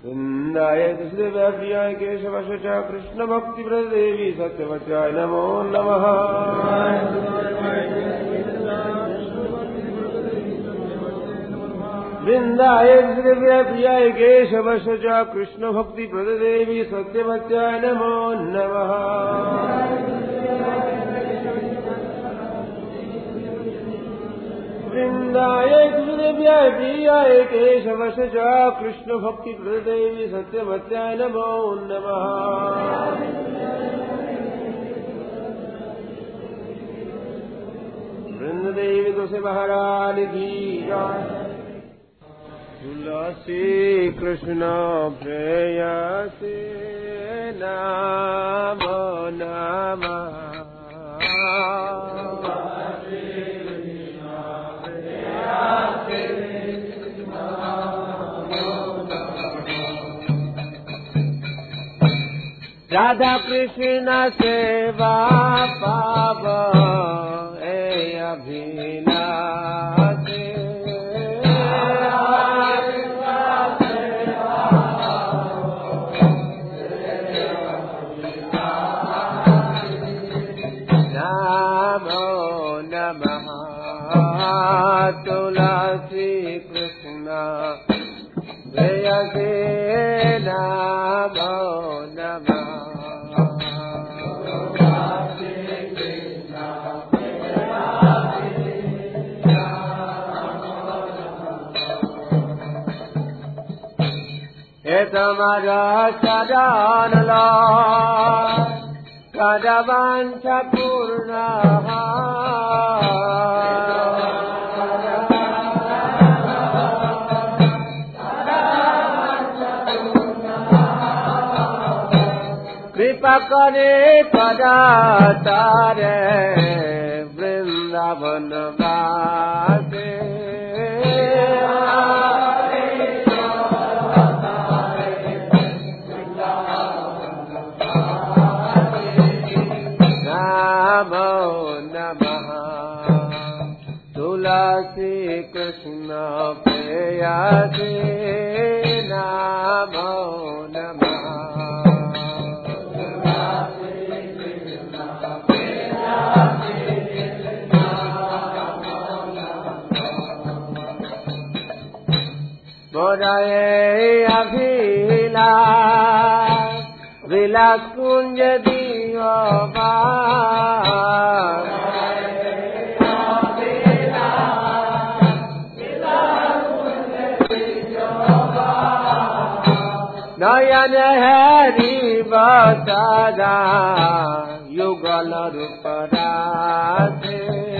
वृन्दाय कृष्णव्याप्रियाय केशवश च कृष्णभक्तिप्रदेवी सत्यवत्याय नमो नमः। वृन्दाय कृष्णव्याप्रियाय केशवश च कृष्णभक्तिप्रदेवी सत्यवत्याय नमो नमः। वृन्दाय कृष्णव्याय प्रियाय केशवश च कृष्ण भक्ति प्रदेवी सत्यवत्याय नमो नमः। वृंददेवी तुलसी महाराज की जय। तुलसी कृष्ण प्रेयसी नमो नमः। राधा कृष्ण सेवा पाव अभिलाषे। नमो नमः तुलसी कृष्ण प्रेयसे नमो नमः। तुम्हारा चरण कदवांछ पूर्ण कृपा करे पदा तारे वृंदावन वासे। नमो नमः तुलसी कृष्ण प्रेयसी नमो नमः। मोराये अभिलाष विलास कुंज दियो नयन हरि बसदा युगल रूप राधे।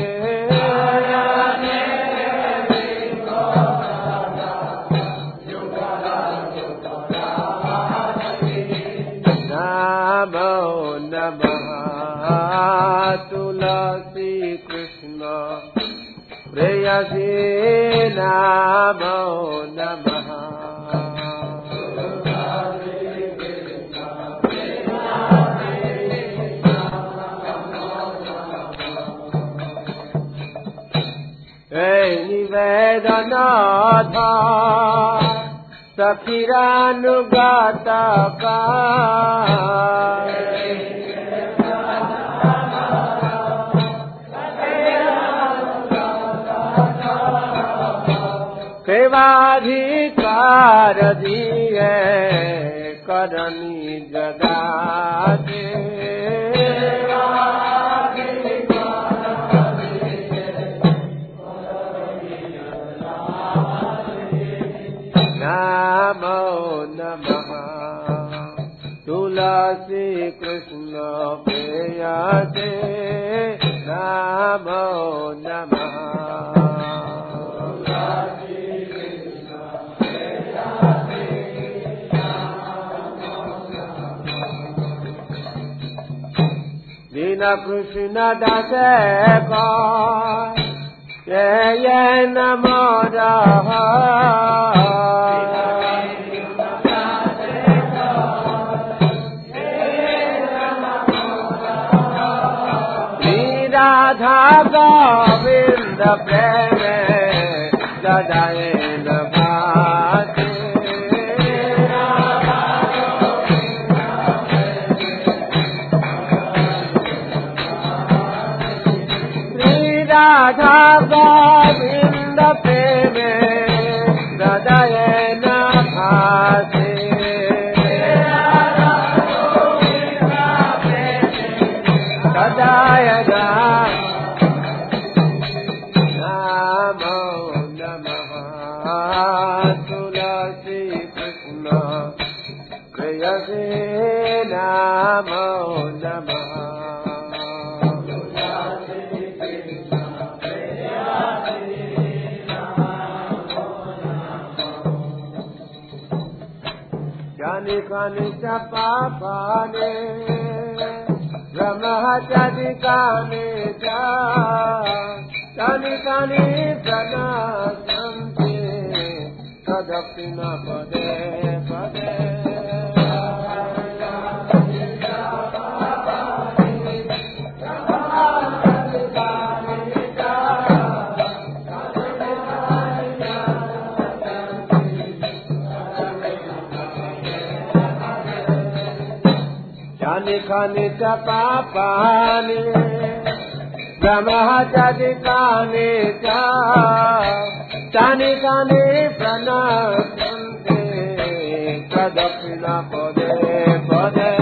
नमो नमः तुलसी कृष्ण प्रेयसी नमो नमः। निवेदन सखीरानुगत सेवाधिकार दिए करनी जगाते। नमो नमः तुलसी कृष्ण प्रेयसे नमो नमः। दीन कृष्ण दास जय नमो रहा। राधा गोविंद प्रेम सदाए नभाते। Papane Brahmachari Kane Cha Kani Kani Pranasante Kadapina Pade Pade Kani Papane Brahmachari Kane Cha Kani Kani Pranasante Kadapina Pade Pade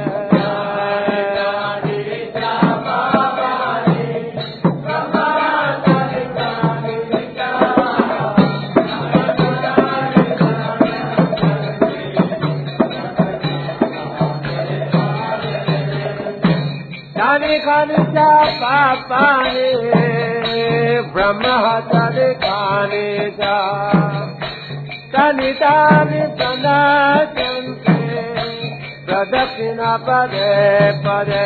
Kani Papane Brahmachari Kane Cha Kani Kani Pranasante Kadapina Pade Pade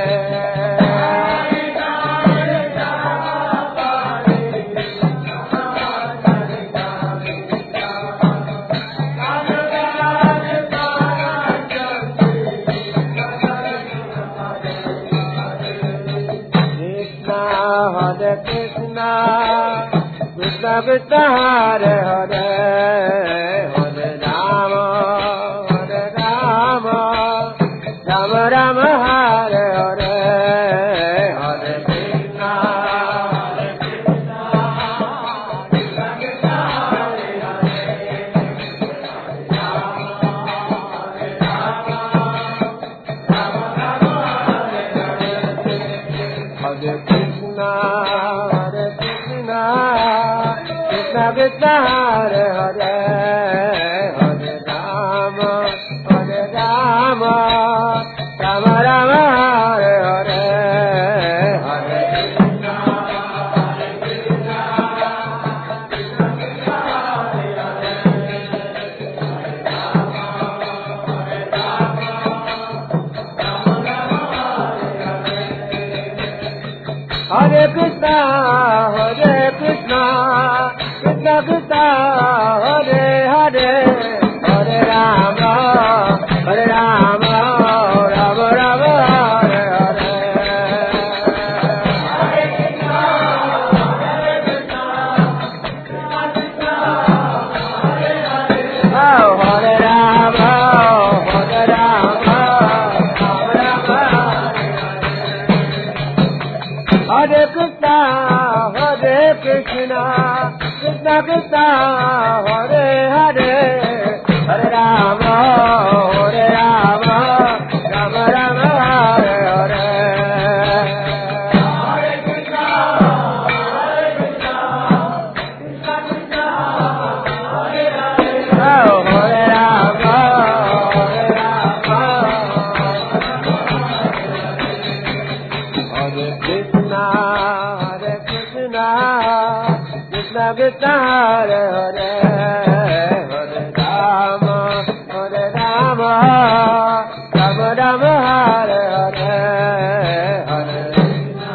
Krishna Krishna Hare Hare Hare Rama Hare Rama Rama Rama Hare Hare Hare Krishna Krishna Krishna Hare Hare Hare Rama Rama Rama Hare Hare Hare Krishna Krishna Krishna Hare Hare Hare Rama Hare Rama Rama Rama Hare Hare Hare Krishna Krishna Krishna Krishna Hare Hare Hare Rama Hare Rama Rama Rama Hare Hare Krishna Krishna Krishna Hare Hare Hare Rama Hare Rama Rama Rama Hare Hare Hare Krishna Krishna Krishna Hare Hare Oh Hare Rama Hare Rama Rama Rama Hare Krishna Krishna Krishna Krishna Hare Hare Hare Rama Hare Rama Rama Rama Hare Hare Hare Krishna Krishna Krishna Hare Hare Oh Hare Rama Hare Rama Hare Krishna Krishna Krishna Hare Hare Hare Rama Hare Rama Rama Rama Hare Hare Hare Krishna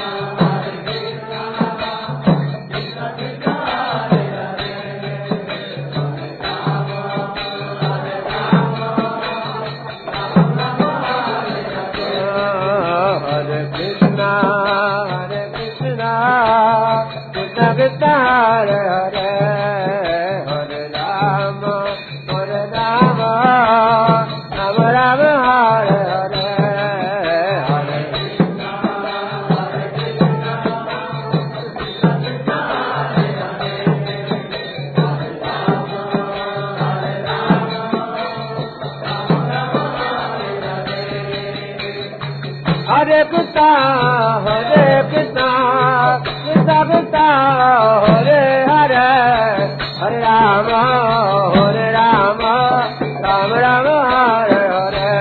Krishna Krishna Hare Hare Hare Rama Hare Rama Rama Rama Hare Hare Hare Krishna Krishna Krishna Hare Hare Hare Rama Hare Rama Rama Rama Hare Hare Hare Krishna Krishna Krishna Krishna Hare Hare Hare Rama Hare Rama Hare Krishna, Krishna Krishna, Hare Hare, Hare Rama, Rama Rama, Hare Hare.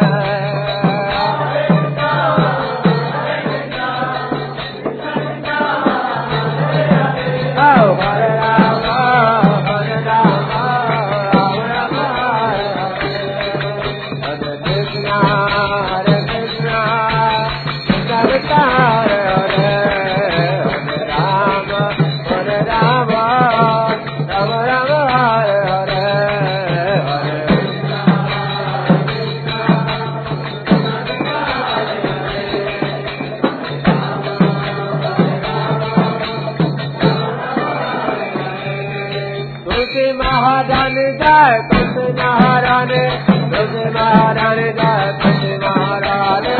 Oh, Hare Rama, Hare Rama, Rama Rama, Hare Krishna, Krishna Krishna, Hare Hare, Hare Rama, Rama Rama, Hare Hare, Hare तुलसी महारानी जय, तुलसी महारानी, तुलसी महारानी जय, तुलसी महारानी.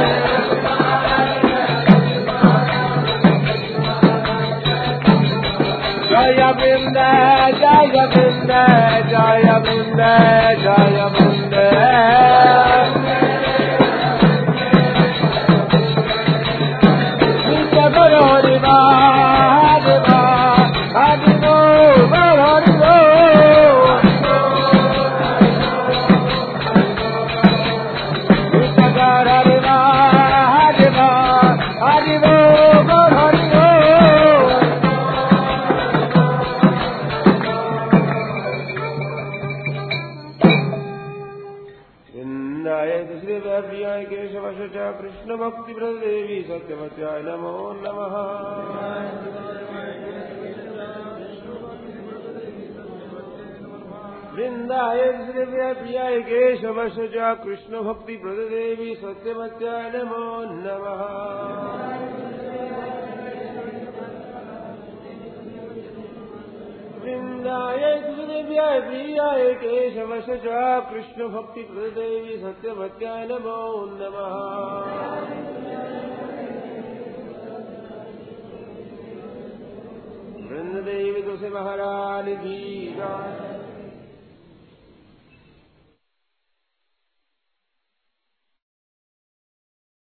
जय वृंद, जय वृंद, जय वृंद, जय वृंद. नित्य गुरु हरि हरि हरि बोल, हरि बोल. नित्य गुरु हरि हरि हरि बोल, हरि बोल. श्री व्याप्रियाय केशवश च कृष्ण भक्ति देवी सत्यवत्याय नमो नमः. वृंदाय श्री व्याप्रियाय केशवश च कृष्ण भक्ति देवी सत्यवत्याय नमो नमः. वृंदाय श्रीदेव्याय प्रियाय केशवश च कृष्ण भक्ति देवी सत्यवत्याय नमो नमः. वृंद देवी तुलसी महारानी की जय.